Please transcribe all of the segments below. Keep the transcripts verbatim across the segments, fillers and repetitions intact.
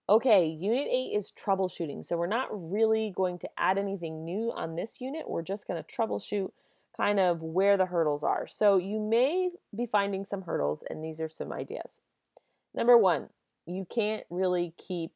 Okay, unit eight is troubleshooting. So we're not really going to add anything new on this unit. We're just going to troubleshoot kind of where the hurdles are. So you may be finding some hurdles, and these are some ideas. Number one, you can't really keep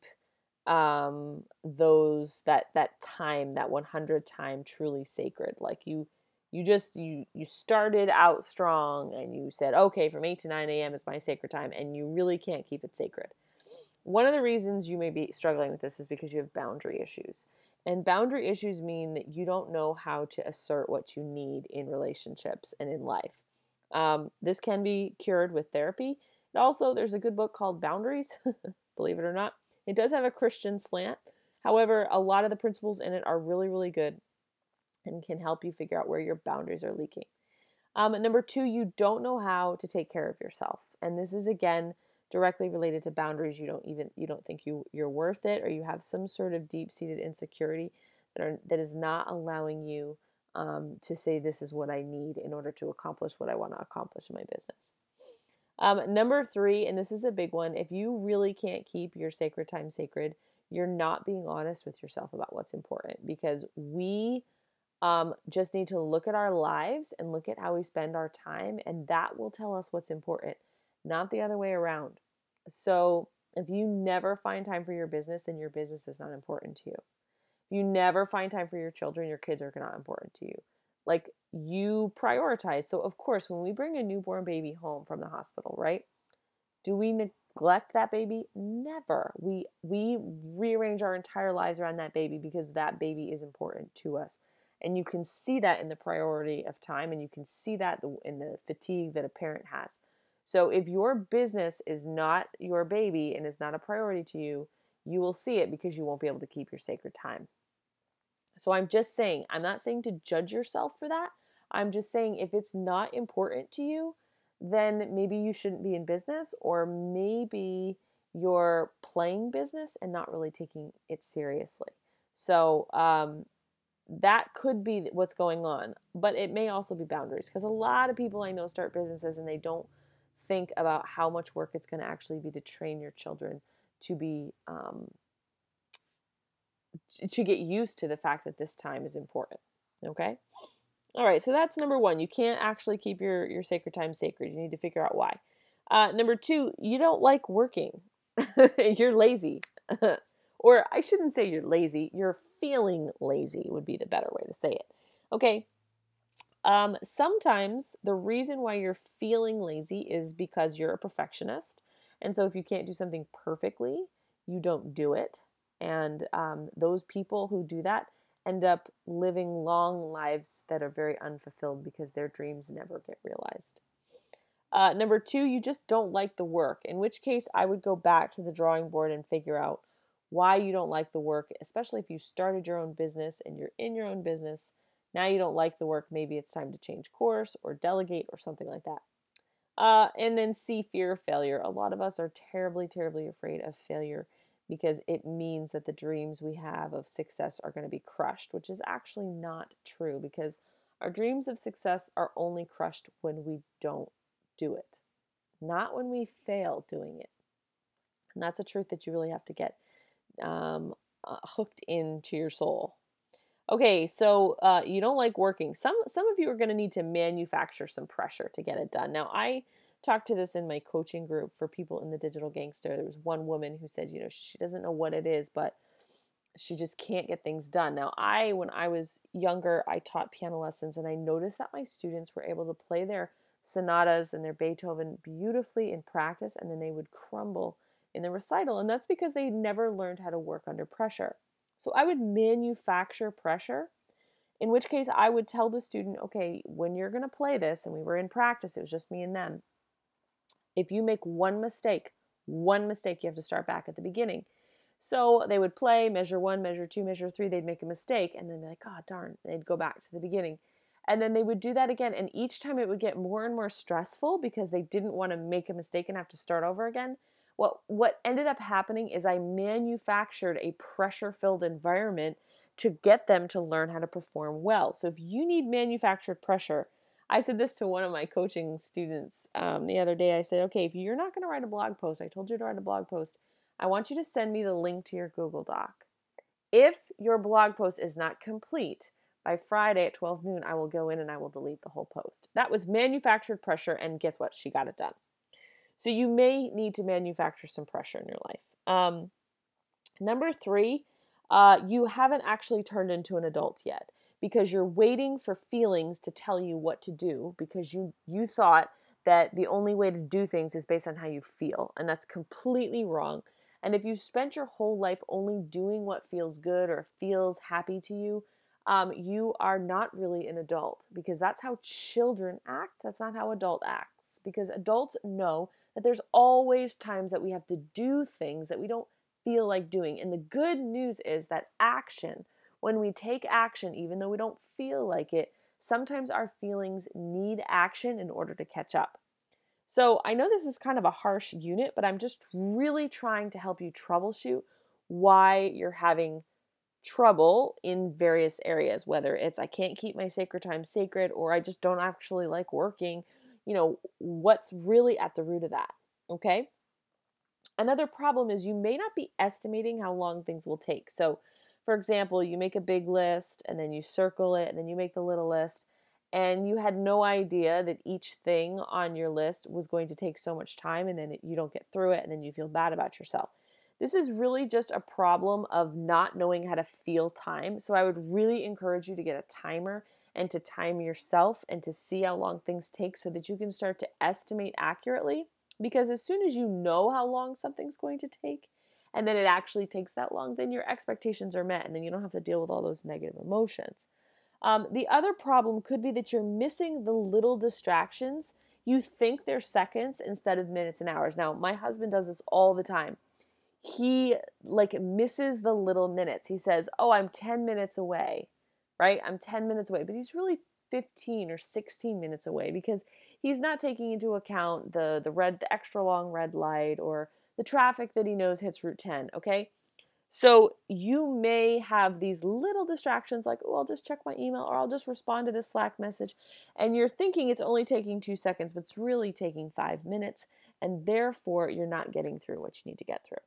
um, those that that time, that one hundred time truly sacred. Like you you just you you started out strong and you said, okay, from eight to nine a.m. is my sacred time, and you really can't keep it sacred. One of the reasons you may be struggling with this is because you have boundary issues. And boundary issues mean that you don't know how to assert what you need in relationships and in life. Um, this can be cured with therapy. And also, there's a good book called Boundaries, believe it or not. It does have a Christian slant. However, a lot of the principles in it are really, really good and can help you figure out where your boundaries are leaking. Um, number two, you don't know how to take care of yourself. And this is, again, directly related to boundaries. You don't even you don't think you you're worth it, or you have some sort of deep-seated insecurity that are that is not allowing you um, to say this is what I need in order to accomplish what I want to accomplish in my business. Um, number three, and this is a big one, if you really can't keep your sacred time sacred, you're not being honest with yourself about what's important, because we um, just need to look at our lives and look at how we spend our time, and that will tell us what's important, not the other way around. So if you never find time for your business, then your business is not important to you. If you never find time for your children, your kids are not important to you. Like, you prioritize. So of course, when we bring a newborn baby home from the hospital, right? Do we neglect that baby? Never. We we rearrange our entire lives around that baby because that baby is important to us. And you can see that in the priority of time, and you can see that in the fatigue that a parent has. So if your business is not your baby and is not a priority to you, you will see it because you won't be able to keep your sacred time. So I'm just saying, I'm not saying to judge yourself for that. I'm just saying if it's not important to you, then maybe you shouldn't be in business, or maybe you're playing business and not really taking it seriously. So um, that could be what's going on, but it may also be boundaries, because a lot of people I know start businesses and they don't think about how much work it's going to actually be to train your children to be um, to get used to the fact that this time is important. Okay. All right. So that's number one. You can't actually keep your, your sacred time sacred. You need to figure out why. Uh, number two, you don't like working. You're lazy. Or I shouldn't say you're lazy. You're feeling lazy would be the better way to say it. Okay. Um, sometimes the reason why you're feeling lazy is because you're a perfectionist. And so if you can't do something perfectly, you don't do it. And um, those people who do that end up living long lives that are very unfulfilled because their dreams never get realized. Uh, number two, you just don't like the work, in which case I would go back to the drawing board and figure out why you don't like the work, especially if you started your own business and you're in your own business. Now you don't like the work. Maybe it's time to change course or delegate or something like that. Uh, and then C, fear of failure. A lot of us are terribly, terribly afraid of failure because it means that the dreams we have of success are going to be crushed, which is actually not true, because our dreams of success are only crushed when we don't do it, not when we fail doing it. And that's a truth that you really have to get um, uh, hooked into your soul. Okay, so uh, you don't like working. Some some of you are going to need to manufacture some pressure to get it done. Now, I talked to this in my coaching group for people in the Digital Gangster. There was one woman who said, you know, she doesn't know what it is, but she just can't get things done. Now, I, when I was younger, I taught piano lessons, and I noticed that my students were able to play their sonatas and their Beethoven beautifully in practice, and then they would crumble in the recital. And that's because they never learned how to work under pressure. So I would manufacture pressure, in which case I would tell the student, okay, when you're going to play this, and we were in practice, it was just me and them. If you make one mistake, one mistake, you have to start back at the beginning. So they would play, measure one, measure two, measure three, they'd make a mistake, and then be like, oh, darn, they'd go back to the beginning. And then they would do that again, and each time it would get more and more stressful because they didn't want to make a mistake and have to start over again. What, what ended up happening is I manufactured a pressure-filled environment to get them to learn how to perform well. So if you need manufactured pressure, I said this to one of my coaching students um, the other day. I said, okay, if you're not going to write a blog post, I told you to write a blog post, I want you to send me the link to your Google Doc. If your blog post is not complete by Friday at twelve noon, I will go in and I will delete the whole post. That was manufactured pressure, and guess what? She got it done. So you may need to manufacture some pressure in your life. Um, number three, uh, you haven't actually turned into an adult yet because you're waiting for feelings to tell you what to do because you you thought that the only way to do things is based on how you feel, and that's completely wrong. And if you spent your whole life only doing what feels good or feels happy to you, um, you are not really an adult because that's how children act. That's not how adult acts because adults know that there's always times that we have to do things that we don't feel like doing. And the good news is that action, when we take action, even though we don't feel like it, sometimes our feelings need action in order to catch up. So I know this is kind of a harsh unit, but I'm just really trying to help you troubleshoot why you're having trouble in various areas, whether it's I can't keep my sacred time sacred or I just don't actually like working, you know, what's really at the root of that, okay? Another problem is you may not be estimating how long things will take. So, for example, you make a big list and then you circle it and then you make the little list and you had no idea that each thing on your list was going to take so much time and then it, you don't get through it and then you feel bad about yourself. This is really just a problem of not knowing how to feel time. So I would really encourage you to get a timer and to time yourself and to see how long things take so that you can start to estimate accurately. Because as soon as you know how long something's going to take, and then it actually takes that long, then your expectations are met, and then you don't have to deal with all those negative emotions. Um, the other problem could be that you're missing the little distractions. You think they're seconds instead of minutes and hours. Now, my husband does this all the time. He like misses the little minutes. He says, "Oh, I'm ten minutes away," right? I'm ten minutes away, but he's really fifteen or sixteen minutes away because he's not taking into account the the red the extra long red light or the traffic that he knows hits Route ten, okay? So you may have these little distractions like, "Oh, I'll just check my email or I'll just respond to this Slack message." And you're thinking it's only taking two seconds, but it's really taking five minutes, and therefore you're not getting through what you need to get through.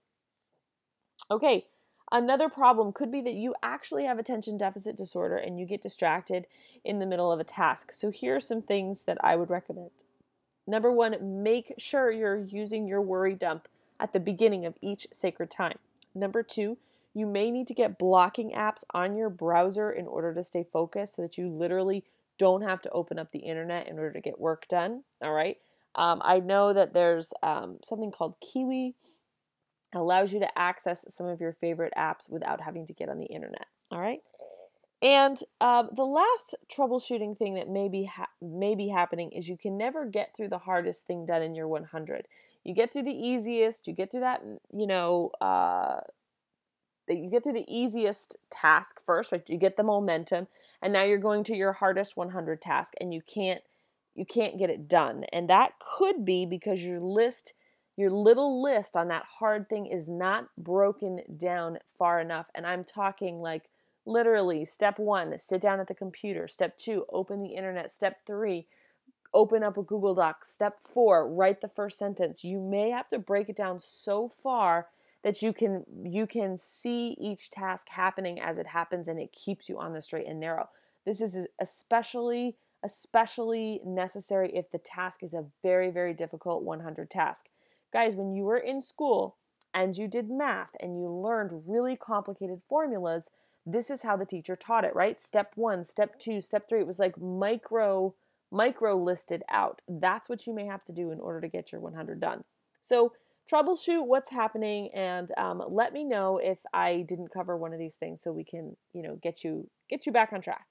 Okay, another problem could be that you actually have attention deficit disorder and you get distracted in the middle of a task. So here are some things that I would recommend. Number one, make sure you're using your worry dump at the beginning of each sacred time. Number two, you may need to get blocking apps on your browser in order to stay focused so that you literally don't have to open up the internet in order to get work done. All right. Um, I know that there's um, something called Kiwi. It allows you to access some of your favorite apps without having to get on the internet. All right. And um, the last troubleshooting thing that may be, ha- may be happening is you can never get through the hardest thing done in your one hundred. You get through the easiest, you get through that, you know, uh, you get through the easiest task first, right? You get the momentum, and now you're going to your hardest one hundred task, and you can't, you can't get it done. And that could be because your list, your little list on that hard thing is not broken down far enough. And I'm talking like, literally, step one, sit down at the computer. Step two, open the internet. Step three, open up a Google Doc. Step four, write the first sentence. You may have to break it down so far that you can you can see each task happening as it happens, and it keeps you on the straight and narrow. This is especially especially necessary if the task is a very, very difficult one hundred task. Guys, when you were in school and you did math and you learned really complicated formulas, this is how the teacher taught it, right? Step one, step two, step three. It was like micro, micro listed out. That's what you may have to do in order to get your one hundred done. So troubleshoot what's happening and um, let me know if I didn't cover one of these things so we can, you know, get you get you back on track.